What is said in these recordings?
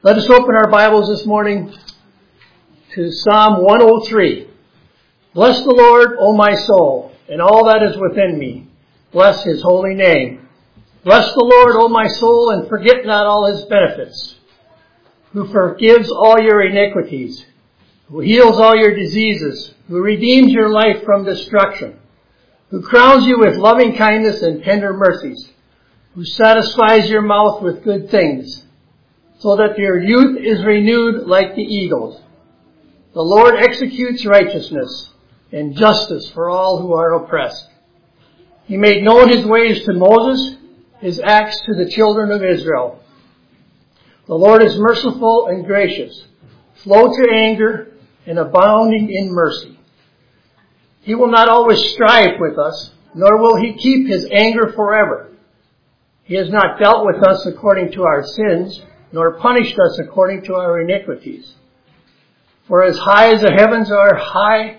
Let us open our Bibles this morning to Psalm 103. Bless the Lord, O my soul, and all that is within me. Bless his holy name. Bless the Lord, O my soul, and forget not all his benefits, who forgives all your iniquities, who heals all your diseases, who redeems your life from destruction, who crowns you with loving kindness and tender mercies, who satisfies your mouth with good things, so that your youth is renewed like the eagles. The Lord executes righteousness and justice for all who are oppressed. He made known his ways to Moses, his acts to the children of Israel. The Lord is merciful and gracious, slow to anger, and abounding in mercy. He will not always strive with us, nor will he keep his anger forever. He has not dealt with us according to our sins, nor punished us according to our iniquities. For as the heavens are high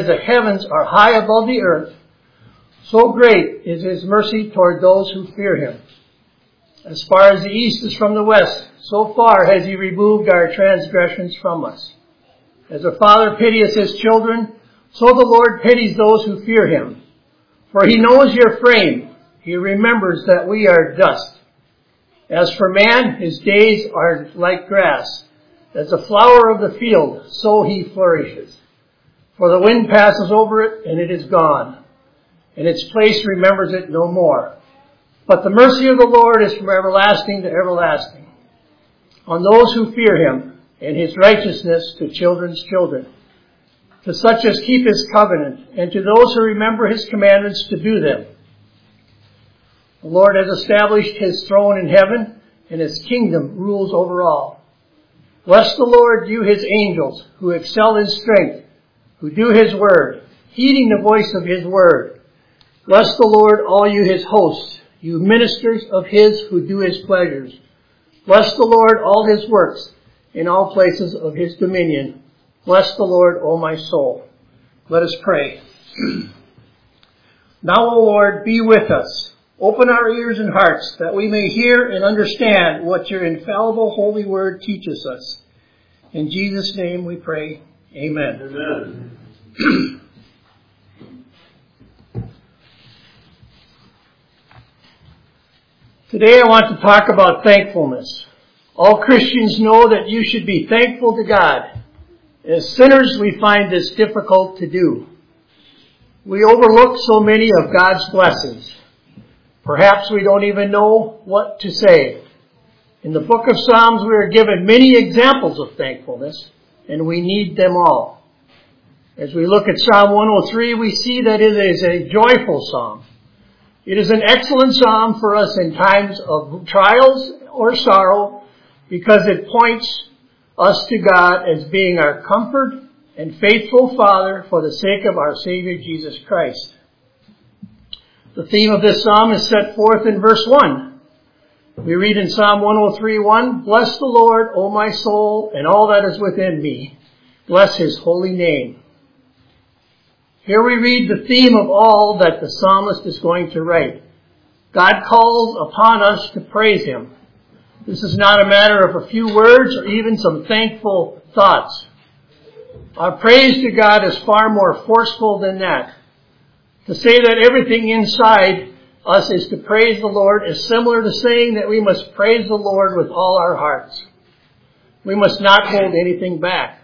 above the earth, so great is his mercy toward those who fear him. As far as the east is from the west, so far has he removed our transgressions from us. As a father pities his children, so the Lord pities those who fear him. For he knows your frame. He remembers that we are dust. As for man, his days are like grass. As a flower of the field, so he flourishes. For the wind passes over it, and it is gone, and its place remembers it no more. But the mercy of the Lord is from everlasting to everlasting, on those who fear him, and his righteousness to children's children, to such as keep his covenant, and to those who remember his commandments to do them. The Lord has established his throne in heaven, and his kingdom rules over all. Bless the Lord, you his angels, who excel in strength, who do his word, heeding the voice of his word. Bless the Lord, all you his hosts, you ministers of his who do his pleasures. Bless the Lord, all his works, in all places of his dominion. Bless the Lord, O my soul. Let us pray. Now, O Lord, be with us. Open our ears and hearts that we may hear and understand what your infallible holy word teaches us. In Jesus' name we pray. Amen. Amen. Today I want to talk about thankfulness. All Christians know that you should be thankful to God. As sinners, we find this difficult to do. We overlook so many of God's blessings. Perhaps we don't even know what to say. In the book of Psalms, we are given many examples of thankfulness, and we need them all. As we look at Psalm 103, we see that it is a joyful psalm. It is an excellent psalm for us in times of trials or sorrow, because it points us to God as being our comfort and faithful Father for the sake of our Savior Jesus Christ. The theme of this psalm is set forth in verse 1. We read in Psalm 103:1, Bless the Lord, O my soul, and all that is within me. Bless his holy name. Here we read the theme of all that the psalmist is going to write. God calls upon us to praise him. This is not a matter of a few words or even some thankful thoughts. Our praise to God is far more forceful than that. To say that everything inside us is to praise the Lord is similar to saying that we must praise the Lord with all our hearts. We must not hold anything back.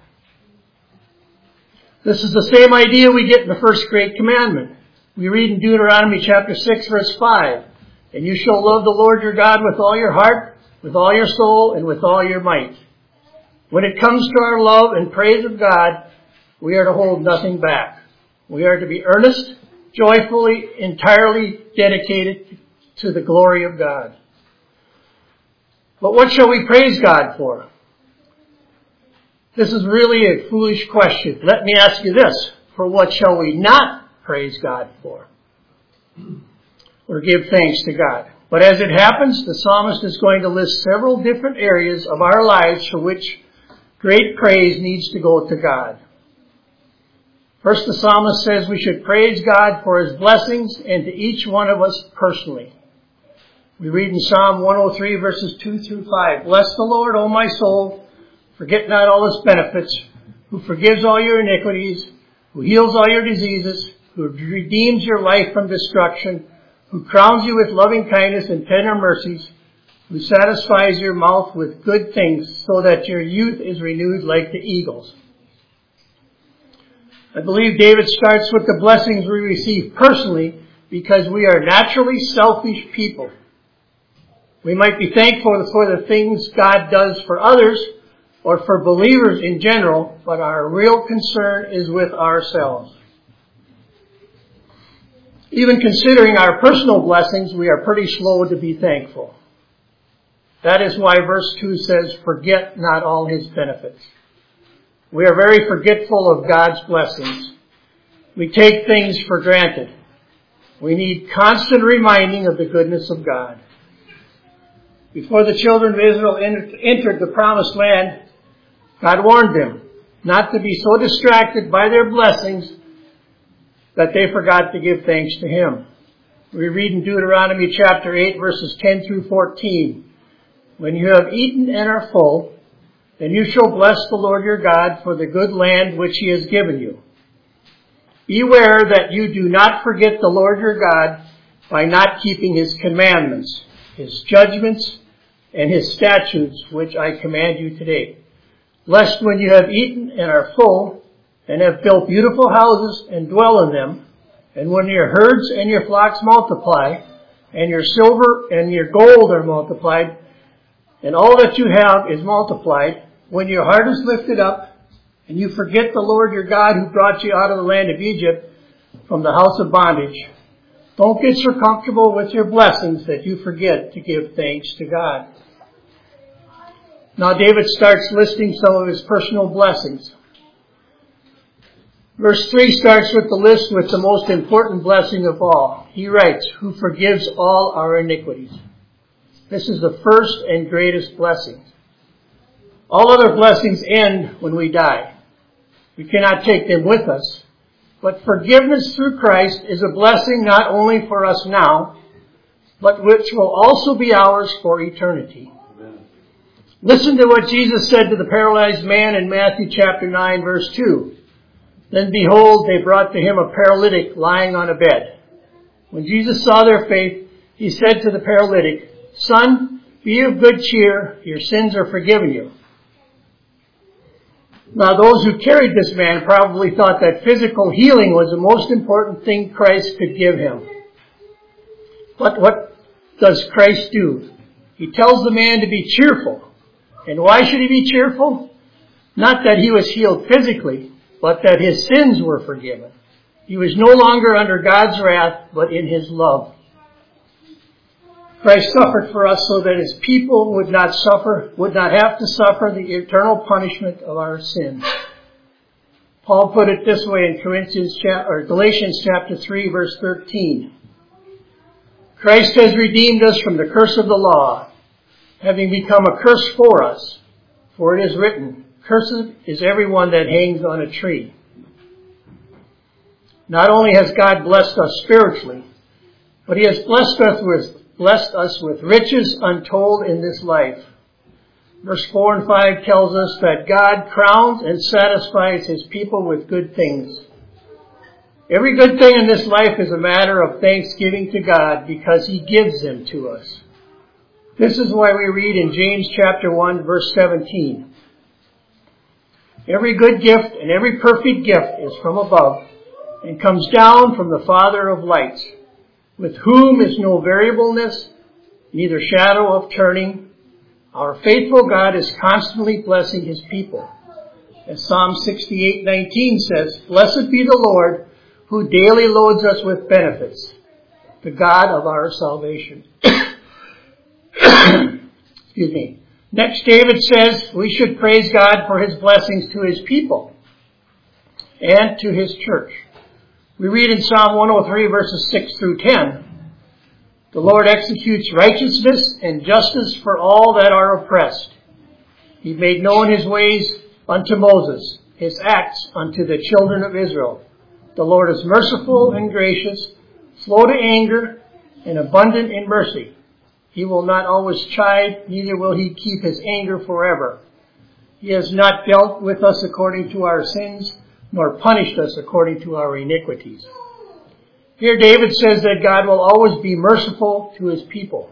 This is the same idea we get in the first great commandment. We read in Deuteronomy chapter 6, verse 5, And you shall love the Lord your God with all your heart, with all your soul, and with all your might. When it comes to our love and praise of God, we are to hold nothing back. We are to be earnest, joyfully, entirely dedicated to the glory of God. But what shall we praise God for? This is really a foolish question. Let me ask you this. For what shall we not praise God for? Or give thanks to God? But as it happens, the psalmist is going to list several different areas of our lives for which great praise needs to go to God. First, the psalmist says we should praise God for his blessings and to each one of us personally. We read in Psalm 103 verses 2 through 5. Bless the Lord, O my soul. Forget not all his benefits, who forgives all your iniquities, who heals all your diseases, who redeems your life from destruction, who crowns you with loving kindness and tender mercies, who satisfies your mouth with good things so that your youth is renewed like the eagles. I believe David starts with the blessings we receive personally because we are naturally selfish people. We might be thankful for the things God does for others or for believers in general, but our real concern is with ourselves. Even considering our personal blessings, we are pretty slow to be thankful. That is why verse 2 says, forget not all his benefits. We are very forgetful of God's blessings. We take things for granted. We need constant reminding of the goodness of God. Before the children of Israel entered the promised land, God warned them not to be so distracted by their blessings that they forgot to give thanks to him. We read in Deuteronomy chapter 8 verses 10 through 14. When you have eaten and are full, then you shall bless the Lord your God for the good land which he has given you. Beware that you do not forget the Lord your God by not keeping his commandments, his judgments, and his statutes which I command you today. Lest when you have eaten and are full, and have built beautiful houses and dwell in them, and when your herds and your flocks multiply, and your silver and your gold are multiplied, and all that you have is multiplied, when your heart is lifted up, and you forget the Lord your God who brought you out of the land of Egypt from the house of bondage, don't get so comfortable with your blessings that you forget to give thanks to God. Now David starts listing some of his personal blessings. Verse 3 starts with the list with the most important blessing of all. He writes, who forgives all our iniquities. This is the first and greatest blessing. All other blessings end when we die. We cannot take them with us. But forgiveness through Christ is a blessing not only for us now, but which will also be ours for eternity. Amen. Listen to what Jesus said to the paralyzed man in Matthew chapter 9 verse 2. Then behold, they brought to him a paralytic lying on a bed. When Jesus saw their faith, he said to the paralytic, Son, be of good cheer, your sins are forgiven you. Now those who carried this man probably thought that physical healing was the most important thing Christ could give him. But what does Christ do? He tells the man to be cheerful. And why should he be cheerful? Not that he was healed physically, but that his sins were forgiven. He was no longer under God's wrath, but in his love. Christ suffered for us so that his people would not have to suffer the eternal punishment of our sins. Paul put it this way in Galatians chapter 3 verse 13. Christ has redeemed us from the curse of the law, having become a curse for us. For it is written, cursed is everyone that hangs on a tree. Not only has God blessed us spiritually, but he has blessed us with riches untold in this life. Verse 4 and 5 tells us that God crowns and satisfies his people with good things. Every good thing in this life is a matter of thanksgiving to God because he gives them to us. This is why we read in James chapter 1 verse 17. Every good gift and every perfect gift is from above and comes down from the Father of lights, with whom is no variableness, neither shadow of turning. Our faithful God is constantly blessing his people. As Psalm 68:19 says, Blessed be the Lord, who daily loads us with benefits, the God of our salvation. Excuse me. Next, David says we should praise God for his blessings to his people and to his church. We read in Psalm 103 verses 6 through 10, The Lord executes righteousness and justice for all that are oppressed. He made known his ways unto Moses, his acts unto the children of Israel. The Lord is merciful and gracious, slow to anger, and abundant in mercy. He will not always chide, neither will he keep his anger forever. He has not dealt with us according to our sins, nor punished us according to our iniquities. Here David says that God will always be merciful to his people.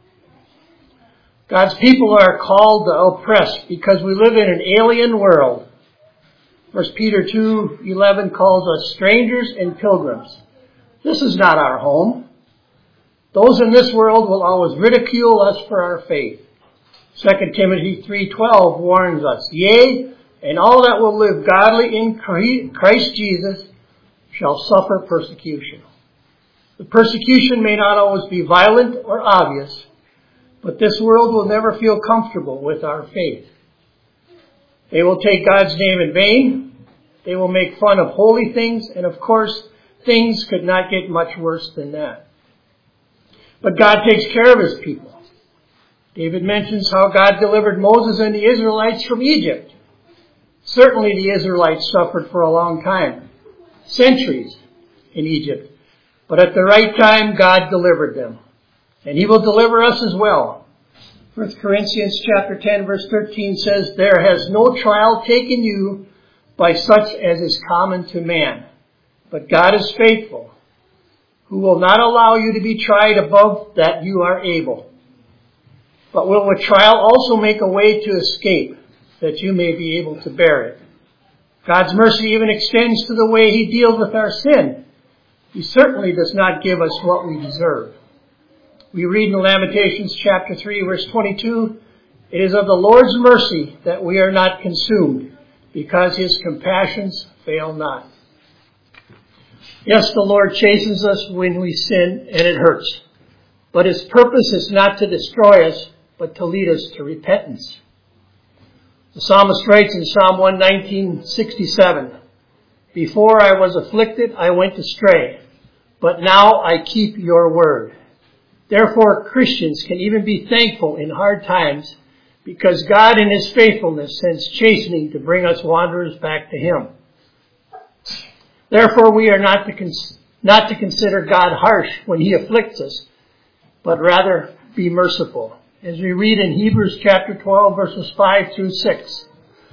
God's people are called the oppressed because we live in an alien world. 1 Peter 2:11 calls us strangers and pilgrims. This is not our home. Those in this world will always ridicule us for our faith. 2 Timothy 3:12 warns us, yea, and all that will live godly in Christ Jesus shall suffer persecution. The persecution may not always be violent or obvious, but this world will never feel comfortable with our faith. They will take God's name in vain. They will make fun of holy things, and of course, things could not get much worse than that. But God takes care of his people. David mentions how God delivered Moses and the Israelites from Egypt. Certainly the Israelites suffered for a long time, centuries in Egypt. But at the right time, God delivered them. And he will deliver us as well. 1 Corinthians chapter 10 verse 13 says, there has no trial taken you by such as is common to man. But God is faithful, who will not allow you to be tried above that you are able, but will with trial also make a way to escape, that you may be able to bear it. God's mercy even extends to the way he deals with our sin. He certainly does not give us what we deserve. We read in Lamentations chapter 3 verse 22, it is of the Lord's mercy that we are not consumed, because his compassions fail not. Yes, the Lord chastens us when we sin, and it hurts. But his purpose is not to destroy us, but to lead us to repentance. The psalmist writes in Psalm 119:67, before I was afflicted, I went astray, but now I keep your word. Therefore, Christians can even be thankful in hard times, because God in his faithfulness sends chastening to bring us wanderers back to him. Therefore, we are not to consider God harsh when he afflicts us, but rather be merciful. As we read in Hebrews chapter 12, verses 5 through 6.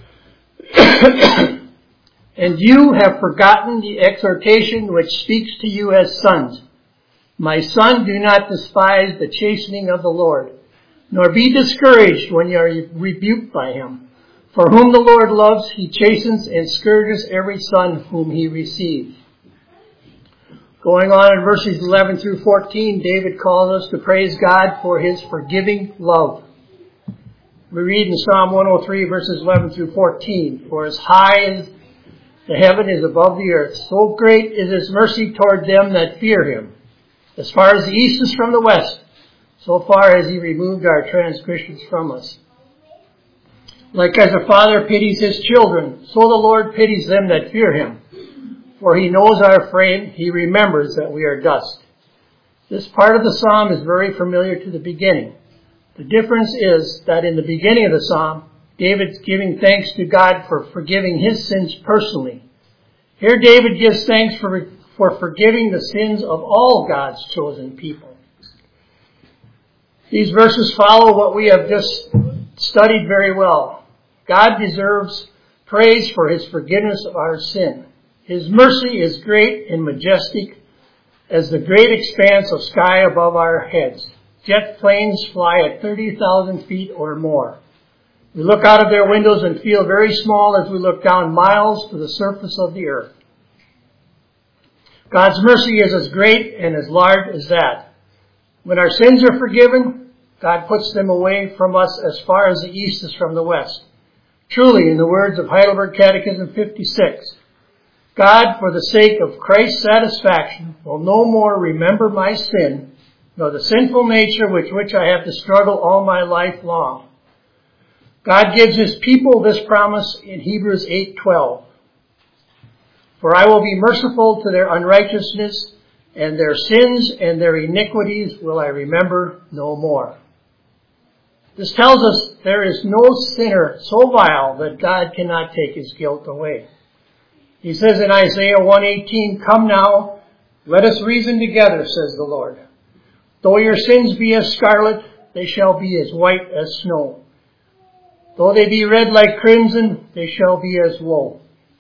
And you have forgotten the exhortation which speaks to you as sons. My son, do not despise the chastening of the Lord, nor be discouraged when you are rebuked by him. For whom the Lord loves, he chastens and scourges every son whom he receives. Going on in verses 11 through 14, David calls us to praise God for his forgiving love. We read in Psalm 103, verses 11 through 14, for as high as the heaven is above the earth, so great is his mercy toward them that fear him. As far as the east is from the west, so far has he removed our transgressions from us. Like as a father pities his children, so the Lord pities them that fear him. For he knows our frame, he remembers that we are dust. This part of the psalm is very familiar to the beginning. The difference is that in the beginning of the psalm, David's giving thanks to God for forgiving his sins personally. Here David gives thanks for forgiving the sins of all God's chosen people. These verses follow what we have just studied very well. God deserves praise for his forgiveness of our sin. His mercy is great and majestic as the great expanse of sky above our heads. Jet planes fly at 30,000 feet or more. We look out of their windows and feel very small as we look down miles to the surface of the earth. God's mercy is as great and as large as that. When our sins are forgiven, God puts them away from us as far as the east is from the west. Truly, in the words of Heidelberg Catechism 56, God, for the sake of Christ's satisfaction, will no more remember my sin, nor the sinful nature with which I have to struggle all my life long. God gives his people this promise in Hebrews 8:12. For I will be merciful to their unrighteousness, and their sins and their iniquities will I remember no more. This tells us there is no sinner so vile that God cannot take his guilt away. He says in Isaiah 1:18, come now, let us reason together, says the Lord. Though your sins be as scarlet, they shall be as white as snow. Though they be red like crimson, they shall be as wool.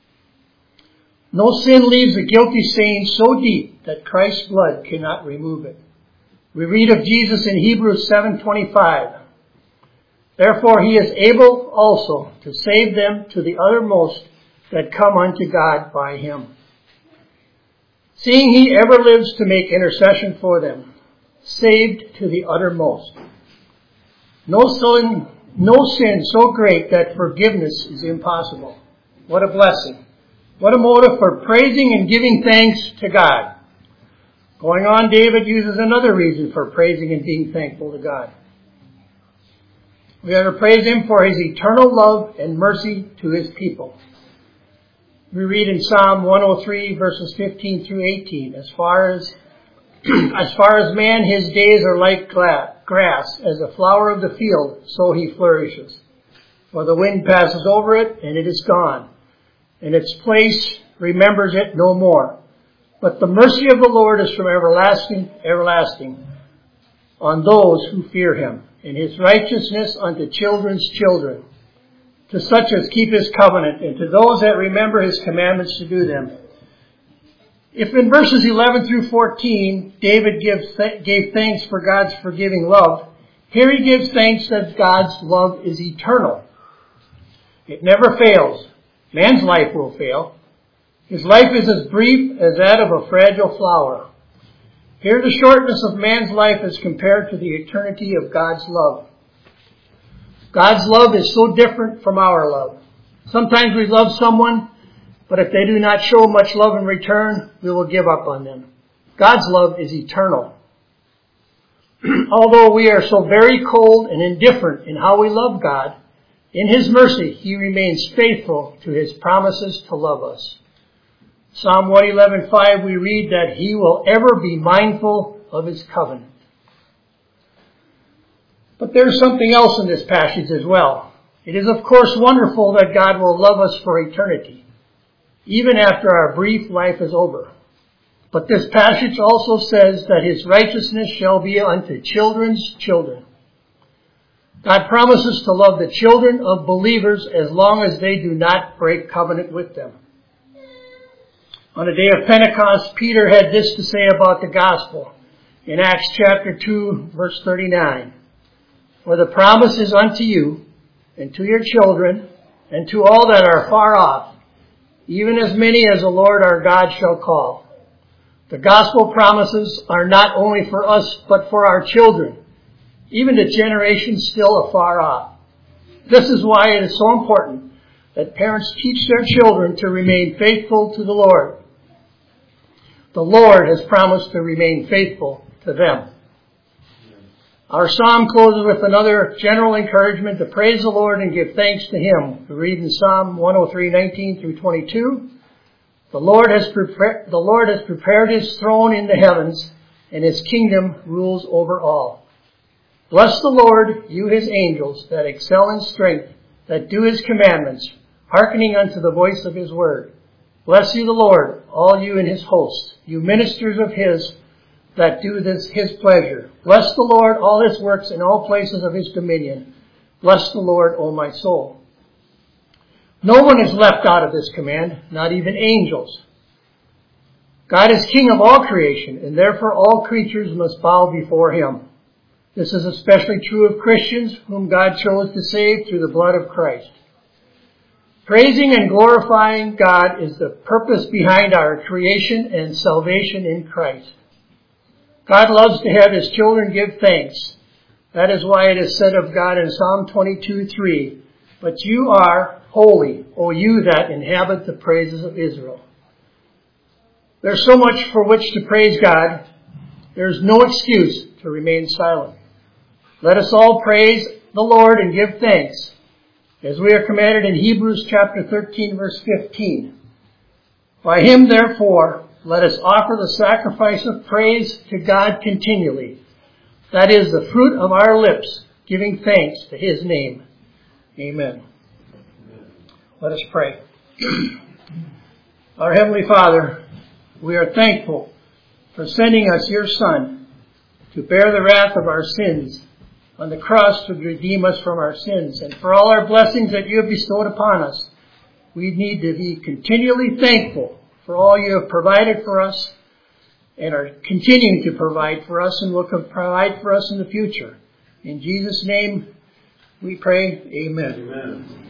No sin leaves a guilty stain so deep that Christ's blood cannot remove it. We read of Jesus in Hebrews 7:25. Therefore he is able also to save them to the uttermost that come unto God by him. Seeing he ever lives to make intercession for them, saved to the uttermost. No sin so great that forgiveness is impossible. What a blessing. What a motive for praising and giving thanks to God. Going on, David uses another reason for praising and being thankful to God. We are to praise him for his eternal love and mercy to his people. We read in Psalm 103 verses 15 through 18, as far as man, his days are like grass, as a flower of the field, so he flourishes. For the wind passes over it, and it is gone, and its place remembers it no more. But the mercy of the Lord is from everlasting, everlasting, on those who fear him, and his righteousness unto children's children, to such as keep his covenant, and to those that remember his commandments to do them. If in verses 11 through 14, David gave thanks for God's forgiving love, here he gives thanks that God's love is eternal. It never fails. Man's life will fail. His life is as brief as that of a fragile flower. Here the shortness of man's life is compared to the eternity of God's love. God's love is so different from our love. Sometimes we love someone, but if they do not show much love in return, we will give up on them. God's love is eternal. Although we are so very cold and indifferent in how we love God, in his mercy, he remains faithful to his promises to love us. Psalm 111:5, we read that he will ever be mindful of his covenant. But there's something else in this passage as well. It is, of course, wonderful that God will love us for eternity, even after our brief life is over. But this passage also says that his righteousness shall be unto children's children. God promises to love the children of believers as long as they do not break covenant with them. On the day of Pentecost, Peter had this to say about the gospel in Acts chapter 2, verse 39. For the promise is unto you, and to your children, and to all that are far off, even as many as the Lord our God shall call. The gospel promises are not only for us, but for our children, even to generations still afar off. This is why it is so important that parents teach their children to remain faithful to the Lord. The Lord has promised to remain faithful to them. Our psalm closes with another general encouragement to praise the Lord and give thanks to him. We read in Psalm 103:19 through 22, The Lord has prepared his throne in the heavens, and his kingdom rules over all. Bless the Lord, you his angels, that excel in strength, that do his commandments, hearkening unto the voice of his word. Bless you the Lord, all you in his hosts, you ministers of his that do his pleasure. Bless the Lord, all his works in all places of his dominion. Bless the Lord, O my soul. No one is left out of this command, not even angels. God is king of all creation, and therefore all creatures must bow before him. This is especially true of Christians, whom God chose to save through the blood of Christ. Praising and glorifying God is the purpose behind our creation and salvation in Christ. God loves to have his children give thanks. That is why it is said of God in Psalm 22:3, But you are holy, O you that inhabit the praises of Israel. There's so much for which to praise God. There's no excuse to remain silent. Let us all praise the Lord and give thanks, as we are commanded in Hebrews chapter 13, verse 15. By him, therefore, let us offer the sacrifice of praise to God continually. That is the fruit of our lips, giving thanks to his name. Amen. Let us pray. Our Heavenly Father, we are thankful for sending us your Son to bear the wrath of our sins on the cross to redeem us from our sins, and for all our blessings that you have bestowed upon us. We need to be continually thankful for all you have provided for us and are continuing to provide for us and will provide for us in the future. In Jesus' name we pray, amen. Amen.